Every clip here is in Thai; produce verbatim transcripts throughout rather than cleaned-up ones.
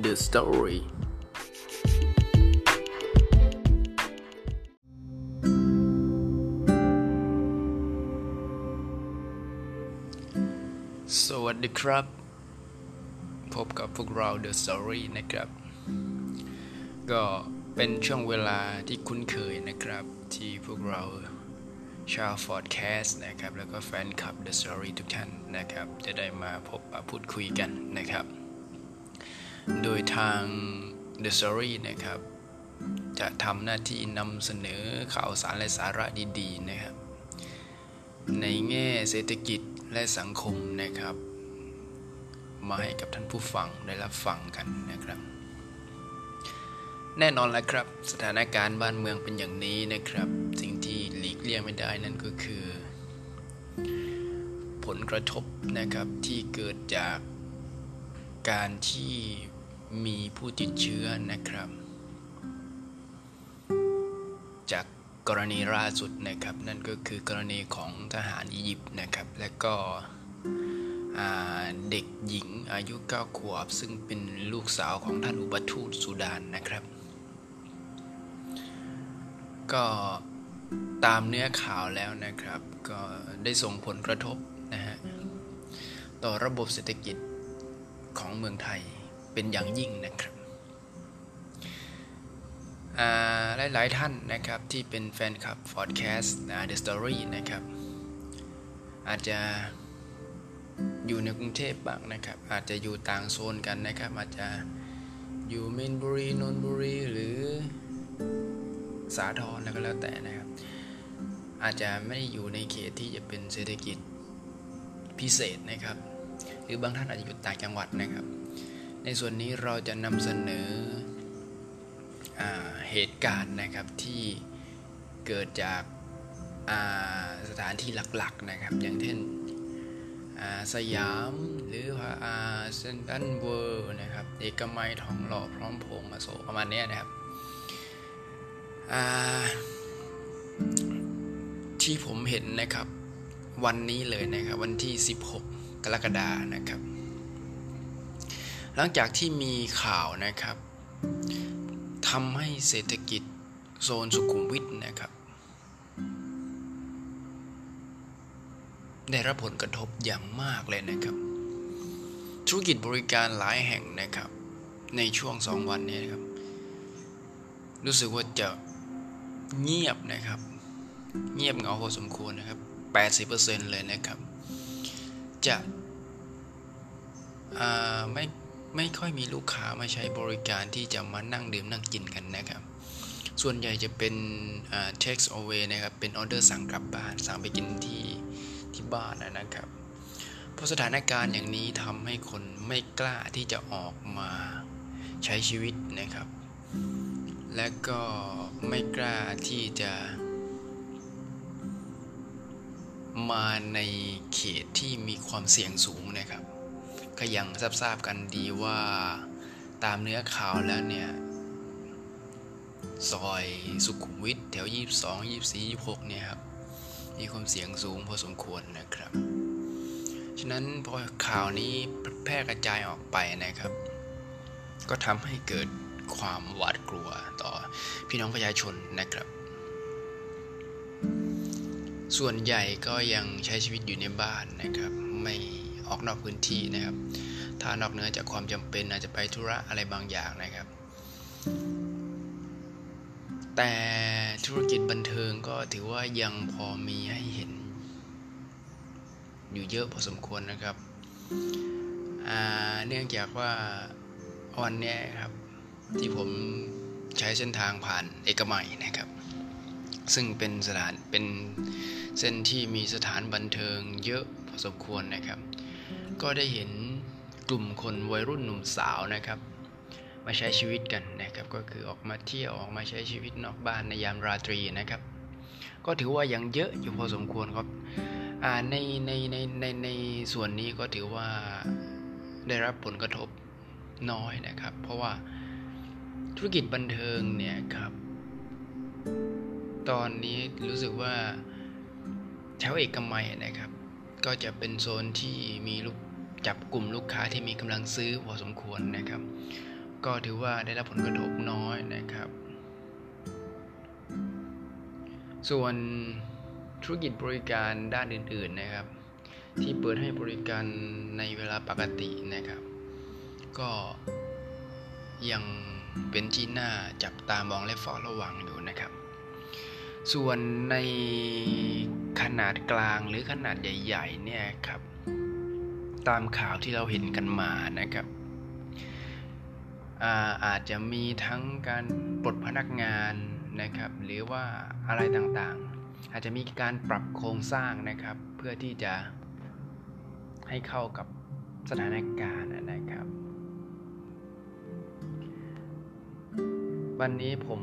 The Story สวัสดีครับพบกับพวกเรา The Story นะครับก็เป็นช่วงเวลาที่คุ้นเคยนะครับที่พวกเราชาว Podcast นะครับแล้วก็แฟนคลับ The Story ทุกท่านนะครับจะได้มาพบปะพูดคุยกันนะครับโดยทาง The Story นะครับจะทำหน้าที่นำเสนอข่าวสารและสาระดีๆนะครับในแง่เศรษฐกิจและสังคมนะครับมาให้กับท่านผู้ฟังได้รับฟังกันนะครับแน่นอนแล้วครับสถานการณ์บ้านเมืองเป็นอย่างนี้นะครับสิ่งที่หลีกเลี่ยงไม่ได้นั่นก็คือผลกระทบนะครับที่เกิดจากการที่มีผู้ติดเชื้อนะครับจากกรณีล่าสุดนะครับนั่นก็คือกรณีของทหารอียิปต์นะครับและก็เด็กหญิงอายุเก้าขวบซึ่งเป็นลูกสาวของท่านอุปทูตซูดานนะครับก็ตามเนื้อข่าวแล้วนะครับก็ได้ส่งผลกระทบนะฮะต่อระบบเศรษฐกิจของเมืองไทยเป็นอย่างยิ่งนะครับหลายๆท่านนะครับที่เป็นแฟนคลับ Podcast The Story นะครับอาจจะอยู่ในกรุงเทพบ้างนะครับอาจจะอยู่ต่างโซนกันนะครับอาจจะอยู่มีนบุรีนนทบุรีหรือสาทรแล้วก็แล้วแต่นะครับอาจจะไม่ได้อยู่ในเขตที่จะเป็นเศรษฐกิจพิเศษนะครับหรือบางท่านอาจจะอยู่ต่างจังหวัดนะครับในส่วนนี้เราจะนำเสนอเหตุการณ์นะครับที่เกิดจากสถานที่หลักๆนะครับอย่างเช่นสยามหรือว่าเซ็นทรัลเวิลด์นะครับเอกมัยทองหล่อพร้อมพงษ์อโศกประมาณนี้นะครับที่ผมเห็นนะครับวันนี้เลยนะครับวันที่สิบหกกรกฎาคมนะครับหลังจากที่มีข่าวนะครับทำให้เศรษฐกิจโซนสุขุมวิทนะครับได้รับผลกระทบอย่างมากเลยนะครับธุรกิจบริการหลายแห่งนะครับในช่วงสองวันนี้นะครับรู้สึกว่าจะเงียบนะครับเงียบเหงาพอสมควรนะครับ แปดสิบเปอร์เซ็นต์ เลยนะครับจะอ่าไม่ไม่ค่อยมีลูกค้ามาใช้บริการที่จะมานั่งดื่มนั่งกินกันนะครับส่วนใหญ่จะเป็นอ่า take away นะครับเป็นออเดอร์สั่งกลับบ้านสั่งไปกินที่ที่บ้านนะครับเพราะสถานการณ์อย่างนี้ทำให้คนไม่กล้าที่จะออกมาใช้ชีวิตนะครับและก็ไม่กล้าที่จะมาในเขตที่มีความเสี่ยงสูงนะครับก็ยังทราบๆกันดีว่าตามเนื้อข่าวแล้วเนี่ยซอยสุขุมวิทแถวยี่สิบสอง ยี่สิบสี่ ยี่สิบหกเนี่ยครับมีความเสี่ยงสูงพอสมควรนะครับฉะนั้นพอข่าวนี้แพร่กระจายออกไปนะครับก็ทำให้เกิดความหวาดกลัวต่อพี่น้องประชาชนนะครับส่วนใหญ่ก็ยังใช้ชีวิตอยู่ในบ้านนะครับไม่ออกนอกพื้นที่นะครับถ้านอกเหนือจากความจำเป็นอาจจะไปธุระอะไรบางอย่างนะครับแต่ธุรกิจบันเทิงก็ถือว่ายังพอมีให้เห็นอยู่เยอะพอสมควรนะครับเนื่องจากว่าวันนี้ครับที่ผมใช้เส้นทางผ่านเอกมัยนะครับซึ่งเป็นสถานเป็นเส้นที่มีสถานบันเทิงเยอะพอสมควรนะครับก็ได้เห็นกลุ่มคนวัยรุ่นหนุ่มสาวนะครับมาใช้ชีวิตกันนะครับก็คือออกมาเที่ยวออกมาใช้ชีวิตนอกบ้านในยามราตรีนะครับก็ถือว่ายังเยอะอยู่พอสมควรครับในในในในในส่วนนี้ก็ถือว่าได้รับผลกระทบน้อยนะครับเพราะว่าธุรกิจบันเทิงเนี่ยครับตอนนี้รู้สึกว่าแถวเอกมัยนะครับก็จะเป็นโซนที่มีลูกจับกลุ่มลูกค้าที่มีกำลังซื้อพอสมควรนะครับก็ถือว่าได้รับผลกระทบน้อยนะครับส่วนธุรกิจบริการด้านอื่นๆนะครับที่เปิดให้บริการในเวลาปกตินะครับก็ยังเป็นที่น่าจับตามองและเฝ้าระวังอยู่นะครับส่วนในขนาดกลางหรือขนาดใหญ่ๆเนี่ยครับตามข่าวที่เราเห็นกันมานะครับอาอาจจะมีทั้งการปลดพนักงานนะครับหรือว่าอะไรต่างๆอาจจะมีการปรับโครงสร้างนะครับเพื่อที่จะให้เข้ากับสถานการณ์นะครับวันนี้ผม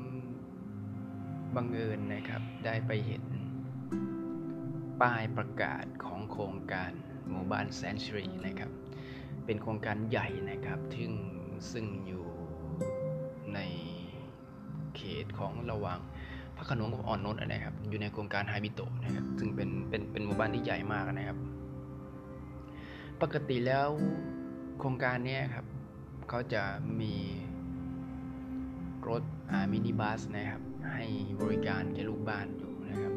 บังเอิญนะครับได้ไปเห็นป้ายประกาศของโครงการหมู่บ้านแสนสิรินะครับเป็นโครงการใหญ่นะครับซึ่งซึ่งอยู่ในเขตของระหว่างพระโขนงกับอ่อนนุชนะครับอยู่ในโครงการไฮบิโตะนะครับซึ่งเป็นเป็นเป็นหมู่บ้านที่ใหญ่มากนะครับปกติแล้วโครงการนี้ครับเขาจะมีรถมินิบัสนะครับให้บริการแก่ลูกบ้านอยู่นะครับ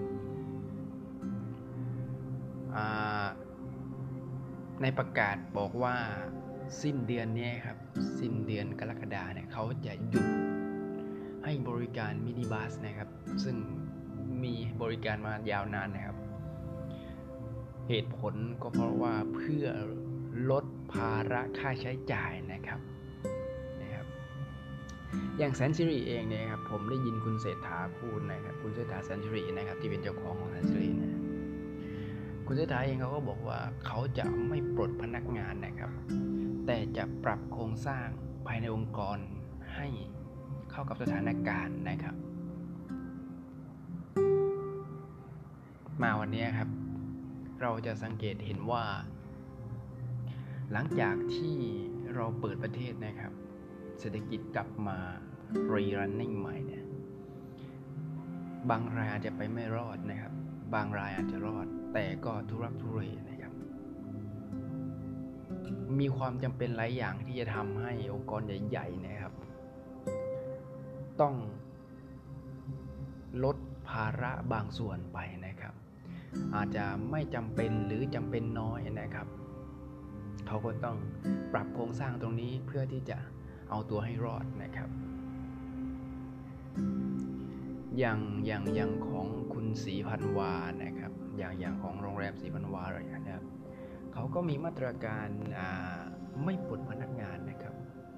ในประกาศบอกว่าสิ้นเดือนนี้ครับสิ้นเดือนกรกฎาคมเนี่ยเขาจะหยุดให้บริการมินิบัสนะครับซึ่งมีบริการมายาวนานนะครับเหตุผลก็เพราะว่าเพื่อลดภาระค่าใช้จ่ายนะครับนะครับอย่างแสนสิริเองเนี่ยครับผมได้ยินคุณเศรษฐาพูดนะครับคุณเศรษฐาแสนสิรินะครับที่เป็นเจ้าของของแสนสิรินะคุณเศรษฐาเองเขาก็บอกว่าเขาจะไม่ปลดพนักงานนะครับแต่จะปรับโครงสร้างภายในองค์กรให้เข้ากับสถานการณ์นะครับมาวันนี้ครับเราจะสังเกตเห็นว่าหลังจากที่เราเปิดประเทศนะครับเศรษฐกิจกลับมารีรันนิ่งใหม่เนี่ยบางรายอาจจะไปไม่รอดนะครับบางรายอาจจะรอดแต่ก็ทุรักทุเลนะครับมีความจำเป็นหลายอย่างที่จะทำให้องค์กรใหญ่ๆนะครับต้องลดภาระบางส่วนไปนะครับอาจจะไม่จำเป็นหรือจำเป็นน้อยนะครับเขาก็ต้องปรับโครงสร้างตรงนี้เพื่อที่จะเอาตัวให้รอดนะครับอย่างอย่างอย่างของคุณศรีพันวานะครับอย่างอย่างของโรงแรมศรีพันวาอะไรนะครับเขาก็มีมาตรการไม่ปลดพนักงานนะครับ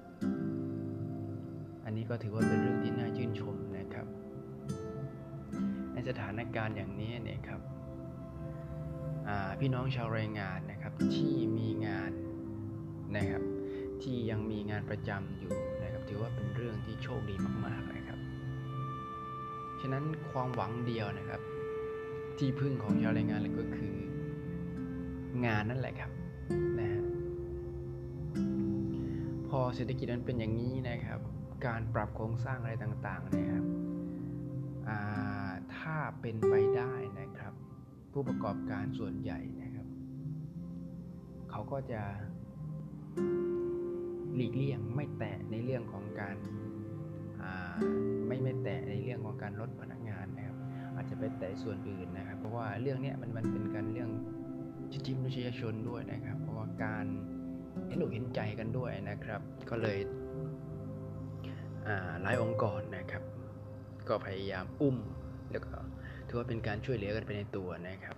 อันนี้ก็ถือว่าเป็นเรื่องที่น่าชื่นชมนะครับในสถานการณ์อย่างนี้เนี่ยครับพี่น้องชาวแรงงานนะครับที่มีงานนะครับที่ยังมีงานประจำอยู่นะครับถือว่าเป็นเรื่องที่โชคดีมากๆนะครับฉะนั้นความหวังเดียวนะครับที่พึ่งของชาวแรงงานเลยก็คืองานนั่นแหละครับนะฮะพอเศรษฐกิจมันเป็นอย่างนี้นะครับการปรับโครงสร้างอะไรต่างๆนะครับถ้าเป็นไปได้นะครับผู้ประกอบการส่วนใหญ่นะครับเขาก็จะหลีกเลี่ยงไม่แตะในเรื่องของการไม่ไม่แตะในเรื่องของการลดพนักงานนะครับอาจจะไปแตะส่วนอื่นนะครับเพราะว่าเรื่องนี้มันมันเป็นการเรื่องสิทธิมนุษยชนด้วยนะครับเพราะว่าการเห็นอกเห็นใจกันด้วยนะครับก็เลยหลายองค์กรนะครับก็พยายามอุ้มแล้วก็ถือว่าเป็นการช่วยเหลือกันไปในตัวนะครับ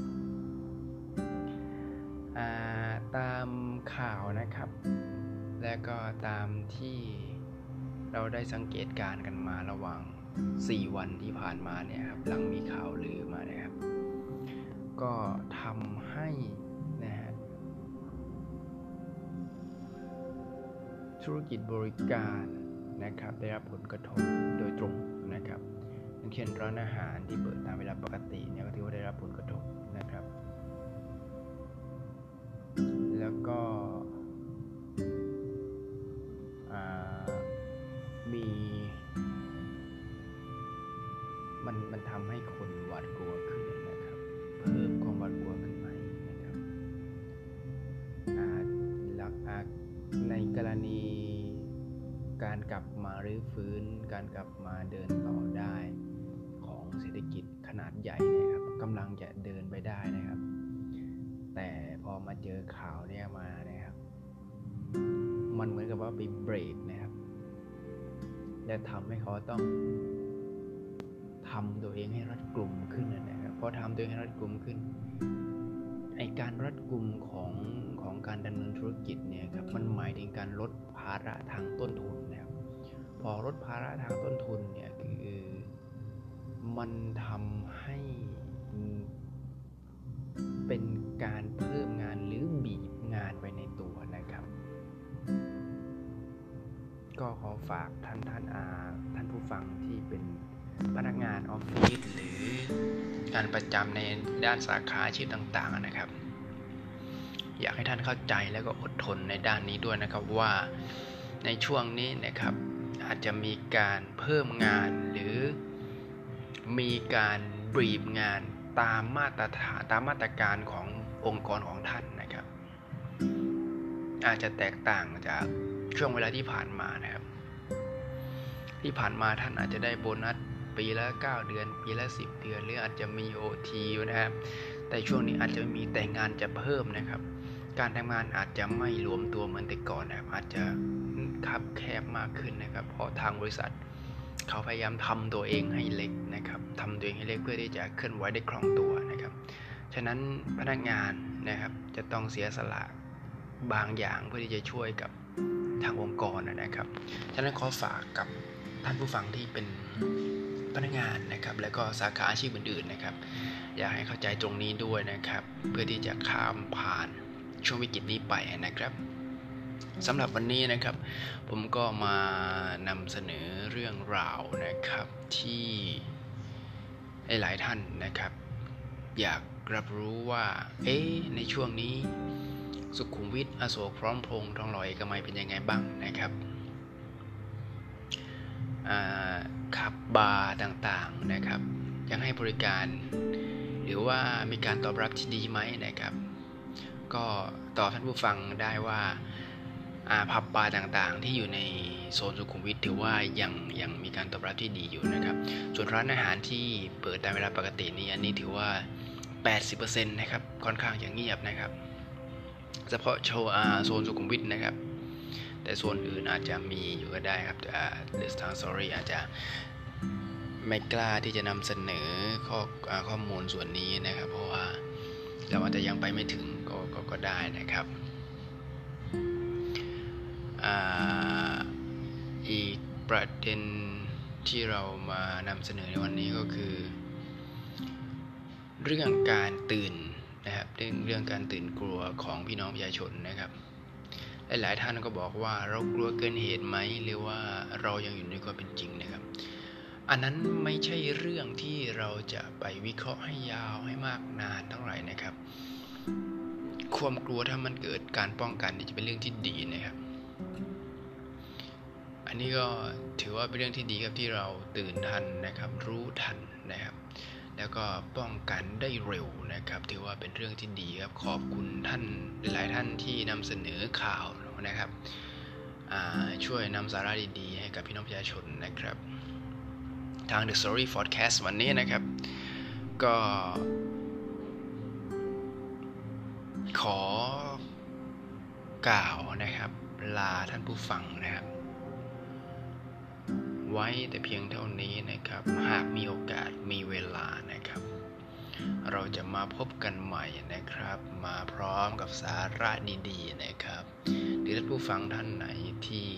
ตามข่าวนะครับและก็ตามที่เราได้สังเกตการณ์กันมาระหว่างสี่วันที่ผ่านมาเนี่ยครับหลังมีข่าวลือมานะครับก็ทำให้นะฮะธุรกิจบริการนะครับได้รับผลกระทบโดยตรงนะครับอย่างเช่นร้านอาหารที่เปิดตามเวลาปกติเนี่ยก็ถือว่าได้รับผลกระทบนะครับแล้วก็มีมันมันทำให้คนหวาดกลัวขึ้นนะครับเพิ่มความหวาดกลัวขึ้นมานะครับหลักในกรณีการกลับมารื้อฟื้นการกลับมาเดินต่อได้ของเศรษฐกิจขนาดใหญ่นะครับกำลังจะเดินไปได้นะครับแต่พอมาเจอข่าวเนี่ยมานะครับมันเหมือนกับว่าไปเบรกนะครับและทำให้เขาต้องทำตัวเองให้รัดกุมขึ้นนะครับพอทำตัวเองให้รัดกุมขึ้นไอการรัดกุมของของการดำเนินธุรกิจเนี่ยครับมันหมายถึงการลดภาระทางต้นทุนนะครับพอลดภาระทางต้นทุนเนี่ยคือมันทำให้เป็นการเพิ่มงานหรือบีบงานไปในตัวนะครับก็ขอฝากท่านท่านอาท่านผู้ฟังที่เป็นพนักงานออฟฟิศหรืองานประจำในด้านสาขาอาชีพต่างๆนะครับอยากให้ท่านเข้าใจแล้วก็อดทนในด้านนี้ด้วยนะครับว่าในช่วงนี้นะครับอาจจะมีการเพิ่มงานหรือมีการบรีฟงานตามมาตรฐานตามมาตรการขององค์กรของท่านนะครับอาจจะแตกต่างจากช่วงเวลาที่ผ่านมานะครับที่ผ่านมาท่านอาจจะได้โบนัสปีละเก้าเดือนปีละสิบเดือนหรืออาจจะมี โอ ที นะครับแต่ช่วงนี้อาจจะมีแต่งานจะเพิ่มนะครับการทำงานอาจจะไม่รวมตัวเหมือนแต่ก่อนนะครับอาจจะคับแคบมากขึ้นนะครับเพราะทางบริษัทเขาพยายามทำตัวเองให้เล็กนะครับทำตัวเองให้เล็กเพื่อที่จะเคลื่อนไหวได้คล่องตัวนะครับฉะนั้นพนักงานนะครับจะต้องเสียสละบางอย่างเพื่อที่จะช่วยกับทางองค์กรนะครับฉะนั้นขอฝากกับท่านผู้ฟังที่เป็นพนักงานนะครับและก็สาขาอาชีพอื่นๆนะครับอยากให้เข้าใจตรงนี้ด้วยนะครับเพื่อที่จะข้ามผ่านช่วงวิกฤตนี้ไปนะครับสำหรับวันนี้นะครับผมก็มานำเสนอเรื่องราวนะครับที่หลายท่านนะครับอยากรับรู้ว่าเอ๊ะในช่วงนี้สุขุมวิทอโศกพร้อมพงษ์ทองหล่อเอกมัยเป็นยังไงบ้างนะครับขับบาร์ต่างๆนะครับยังให้บริการหรือว่ามีการตอบรับที่ดีไหมนะครับก็ตอบท่านผู้ฟังได้ว่าผับบาร์ต่างๆที่อยู่ในโซนสุขุมวิทถือว่ายังยังมีการตอบรับที่ดีอยู่นะครับส่วนร้านอาหารที่เปิดตามเวลาปกตินี้อันนี้ถือว่า แปดสิบเปอร์เซ็นต์ นะครับค่อนข้างจะเงียบนะครับเฉพาะโชว์โซนสุขุมวิทนะครับแต่โซนอื่นอาจจะมีอยู่ก็ได้ครับแต่ The Star Story อาจจะไม่กล้าที่จะนำเสนอข้อข้อมูลส่วนนี้นะครับเพราะว่าเราอาจจะยังไปไม่ถึงก็ก็ก็ได้นะครับอ่าอีกประเด็นที่เรามานำเสนอในวันนี้ก็คือเรื่องการตื่นนะครับเรื่องเรื่องการตื่นกลัวของพี่น้องประชาชนนะครับหลายๆท่านก็บอกว่าเรากลัวเกินเหตุไหมหรือว่าเรายังอยู่ในความเป็นจริงนะครับอันนั้นไม่ใช่เรื่องที่เราจะไปวิเคราะห์ให้ยาวให้มากนานเท่าไหร่นะครับความกลัวถ้ามันเกิดการป้องกันนี่จะเป็นเรื่องที่ดีนะครับอันนี้ก็ถือว่าเป็นเรื่องที่ดีครับที่เราตื่นทันนะครับรู้ทันนะครับแล้วก็ป้องกันได้เร็วนะครับถือว่าเป็นเรื่องที่ดีครับขอบคุณท่านหลายๆท่านที่นำเสนอข่าวนะครับช่วยนำสาระดีๆให้กับพี่น้องประชาชนนะครับทาง The Story Podcast วันนี้นะครับก็ขอกล่าวนะครับลาท่านผู้ฟังนะครับไว้แต่เพียงเท่านี้นะครับหากมีโอกาสมีเวลานะครับเราจะมาพบกันใหม่นะครับมาพร้อมกับสาระดีๆนะครับหรือท่านผู้ฟังท่านไหนที่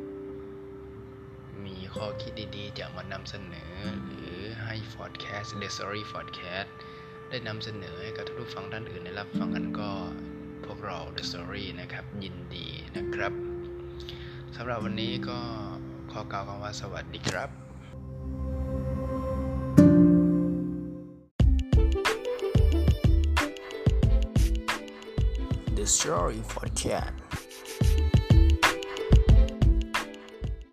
มีข้อคิดดีๆจะมานำเสนอหรือให้ Podcast The Story Podcast ได้นำเสนอให้กับท่านผู้ฟังท่านอื่นได้รับฟังกันก็พวกเรา The Story นะครับยินดีนะครับสำหรับวันนี้ก็ขอกล่าวคำว่าสวัสดีครับ The Story Podcast